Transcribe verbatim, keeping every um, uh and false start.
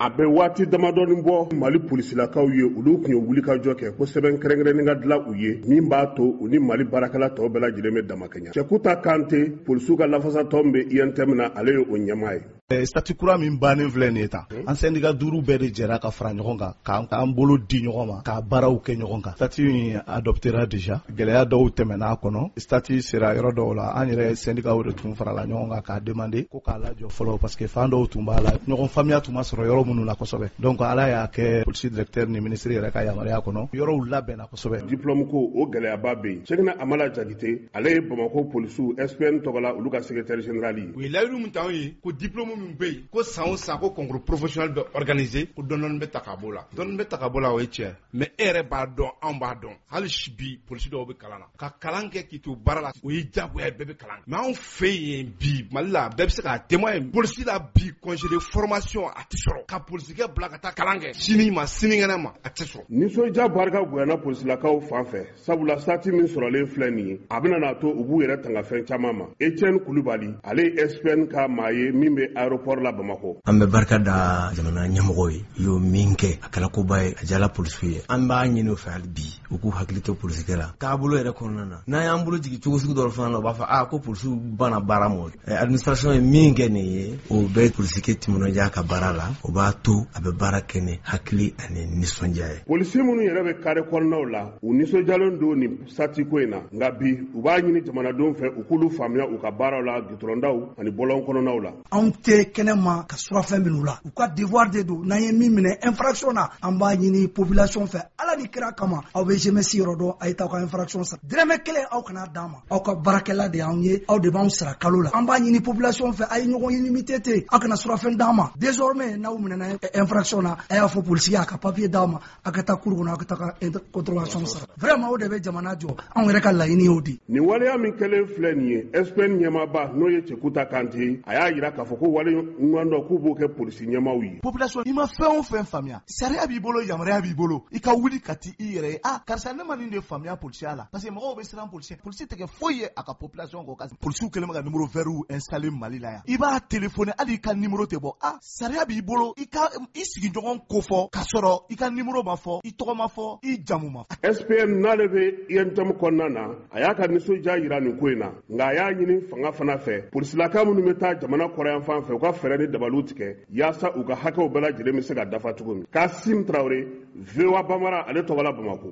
a bɛ waati damadɔni bɔ Mali polisilakaw ye olu kun ye wulikajɔ kɛ ko sɛbɛn kɛrɛnkɛrɛnnen ka dilan u ye min b'a to u ni Mali baarakɛla tɔw bɛɛ lajɛlen bɛ damakɛɲɛ. Cɛkuta Kante polisiw ka lafasatɔn bɛ I N T M na ale ye o ɲɛmaa ye. Statut kura min bannen filɛ nin ye tan an syndicat duuru bɛɛ de jɛra ka fara ɲɔgɔn kan k'an bolo di ɲɔgɔn ma ka baaraw kɛ ɲɔgɔn kan. Statut in adoptera déjà gɛlɛya dɔw tɛmɛna a kɔnɔ. Statut sera yɔrɔ dɔw la an yɛrɛ syndicat de tun farala ɲɔgɔn kan k'a demander ko k'a lajɔ fɔlɔ parce que fan dɔw tun b'a la ɲɔgɔn faamuya tun ma sɔrɔ yɔrɔ minnu na kosɛbɛ. Donc ala y'a kɛ police directeur ni ministre yɛrɛ ka yamaruya kɔnɔ yɔrɔw labɛnna kosɛbɛ. Diplôme ko o gɛlɛyaba bɛ yen. Cheikhna Amala Jakite ale ye Bamako polisiw S P N tɔgɔla olu ka secrétaire général ye. U ye layiru min t'anw ye ko diplôme min bɛ yen ko san o san ko concours professionnel bɛ organisé ko dɔɔni bɛ ta ka bɔ la dɔɔni bɛ ta ka bɔ la o ye tiɲɛ mais e yɛrɛ b'a dɔn anw b'a dɔn hali bi polisi dɔw bɛ kalan na ka kalan kɛ k'i to baara la o ye diyagoya bɛɛ bɛ kalan mais anw fɛ yen bi Mali la bɛɛ bɛ se k'a témoin polisi la bi congé de formation a tɛ sɔrɔ ka polisikɛ bila ka taa kalan kɛ sini ma sinikɛnɛ ma a tɛ sɔrɔ. Nisɔndiya barika bonyana polisilakaw fan fɛ sabula sati min sɔrɔlen filɛ nin ye a bɛna n'a to u b'u yɛrɛ tanga fɛn caman ma. Etienne Kulibali ale ye S P N ka maa ye min bɛ aéroport la Bamako. An bɛ barika da jamana ɲɛmɔgɔw ye u y'o min kɛ a kɛla koba ye a jala polisiw ye an b'a ɲini u fɛ hali bi u k'u hakili to polisikɛ la taabolo yɛrɛ kɔnɔna na n'an y'an bolo jigin cogo sugu dɔ fana na u b'a fɔ a ko polisiw banna baara ma administration ye min kɛ nin ye o bɛ polisikɛ timinadiya ka baara la o b'a to a bɛ baara kɛ ni hakili ani nisɔndiya ye. Polisi minnu yɛrɛ bɛ kare kɔnɔnaw la u nisɔndiyalen don nin sati ko in na nka bi u b'a ɲini jamanadenw fɛ u k'olu faamuya u ka baaraw la gitɔrɔndaw ani bɔlɔn kɔnɔnaw la. Anw tɛ kɛnɛ ma ka surafɛn minnu la u ka devoir de don n'an ye min minɛ infraction na an b'a ɲini population fɛ ala ni kira kama aw bɛ jeunesse yɔrɔ dɔn a ye taa ka infraction sara dɛrɛmɛ kelen aw kana d'a ma aw ka baarakɛla de y'anw ye aw de b'anw sara kalo la an b'a ɲini population fɛ a ye ɲɔgɔn limité ten aw kana surafɛn d'an ma désormais n'aw minɛna infraction na a y'a fɔ policier a ka papier d'anw ma a ka taa cour kɔnɔ a ka taa ka contravention sara vraiment o de bɛ jamana jɔ anw yɛrɛ ka laɲini y'o di. Nin waleya min kɛlen filɛ nin ye S P N ɲɛmaaba n'o ye Cɛkuta Kante a y'a jira k'a fɔ ko wale ɲuman dɔ k'u b'o kɛ polisi ɲɛmaaw ye. Population i ma fɛn o fɛn faamuya sariya b'i bolo yamaruya b'i bolo i ka wuli ka ti i yɛrɛ ye ah karisa ne ma nin de faamuya polisiya la parce que mɔgɔw bɛ siran policier policier tɛ kɛ foyi ye a ka population kɔ kasi policiw kɛlen bɛ ka numéro vert installer Mali la yan i b'a téléphoner hali i ka numéro tɛ bɔ ah sariya b'i bolo i ka i sigiɲɔgɔn ko fɔ k'a sɔrɔ i ka numéro ma fɔ i tɔgɔ ma fɔ i jamu ma fɔ. S P N n'ale bɛ I N T M kɔnɔna na a y'a ka nisɔndiya jira nin ko in na nka a y'a ɲini fanga fana fɛ polisilaka minnu bɛ taa jamana kɔrɔyan fan fɛ u ka fɛɛrɛ ni dabaliw tigɛ yaasa u ka hakɛw bɛɛ lajɛlen bɛ se ka dafa cogo min. Kasim Traoré V O A Bamara ale tɔgɔla Bamako.